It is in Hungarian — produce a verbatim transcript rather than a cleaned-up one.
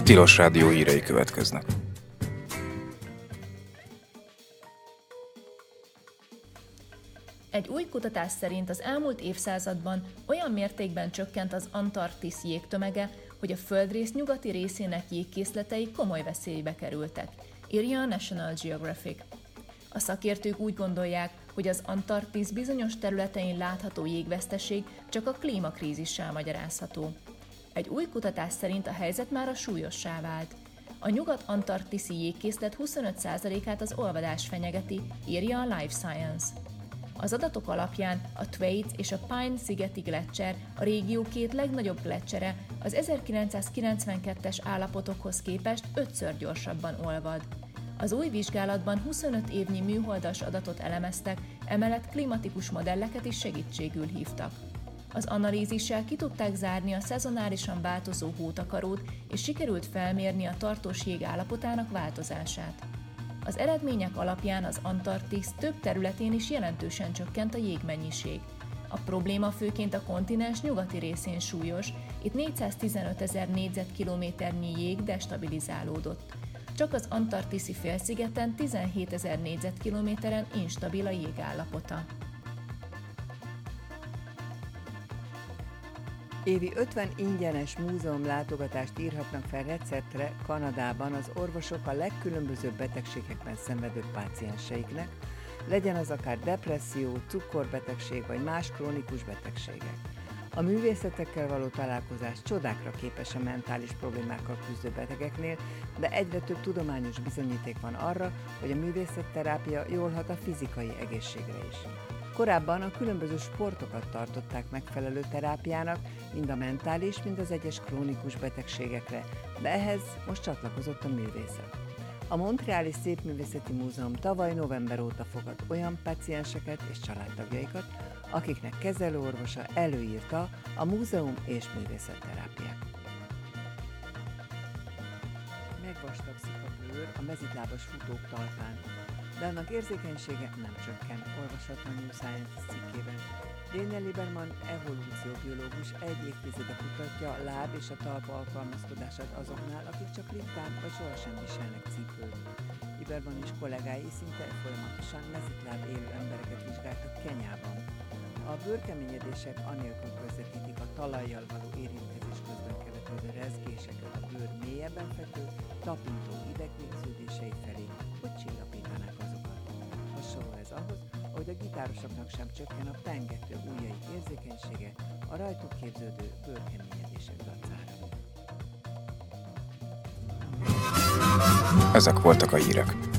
Tilos Rádió hírei következnek. Egy új kutatás szerint az elmúlt évszázadban olyan mértékben csökkent az Antarktisz jégtömege, hogy a földrész nyugati részének jégkészletei komoly veszélybe kerültek, írja a National Geographic. A szakértők úgy gondolják, hogy az Antarktisz bizonyos területein látható jégveszteség csak a klímakrízissel magyarázható. Egy új kutatás szerint a helyzet mára súlyossá vált. A nyugat-antarktiszi jégkészlet huszonöt százalékát az olvadás fenyegeti, írja a Life Science. Az adatok alapján a Thwaites és a Pine szigeti gleccser, a régió két legnagyobb gletcsere, az ezerkilencszázkilencvenkettes állapotokhoz képest ötször gyorsabban olvad. Az új vizsgálatban huszonöt évnyi műholdas adatot elemeztek, emellett klimatikus modelleket is segítségül hívtak. Az analízissel ki tudták zárni a szezonálisan változó hótakarót, és sikerült felmérni a tartós jég állapotának változását. Az eredmények alapján az Antarktisz több területén is jelentősen csökkent a jégmennyiség. A probléma főként a kontinens nyugati részén súlyos, itt négyszáztizenötezer négyzetkilométernyi jég destabilizálódott. Csak az antarktiszi félszigeten tizenhétezer négyzetkilométeren instabil a jég állapota. Évi ötven ingyenes múzeum látogatást írhatnak fel receptre Kanadában az orvosok a legkülönbözőbb betegségekben szenvedő pácienseiknek, legyen az akár depresszió, cukorbetegség vagy más krónikus betegségek. A művészetekkel való találkozás csodákra képes a mentális problémákkal küzdő betegeknél, de egyre több tudományos bizonyíték van arra, hogy a művészetterápia jól hat a fizikai egészségre is. Korábban a különböző sportokat tartották megfelelő terápiának, mind a mentális, mind az egyes krónikus betegségekre, de ehhez most csatlakozott a művészet. A Montreali Szépművészeti Múzeum tavaly november óta fogad olyan pácienseket és családtagjaikat, akiknek kezelőorvosa előírta a múzeum és művészetterápiát. Megvastagszik a bőr a mezitlábas futók talpán, de annak érzékenysége nem csökken, olvasható a New Science cikkében. Daniel Lieberman evolúcióbiológus egy évtizede kutatja a láb és a talpa alkalmazkodását azoknál, akik csak ritkán vagy sohasem viselnek cipőt. Lieberman és kollégái szinte folyamatosan mezitláb élő embereket vizsgáltak Kenyában. A bőrkeményedések anélkül közvetítik a talajjal való érintkezés közben keletkező rezgéseket a bőr mélyebben fekvő, tapintó idegvégződései felé, hogy csillapítanák azokat. Hasonló ez ahhoz, ahogy a gitárosoknak sem csökken a pengető ujjaik érzékenysége a rajtuk képződő bőrkeményedések dacára. Ezek voltak a hírek.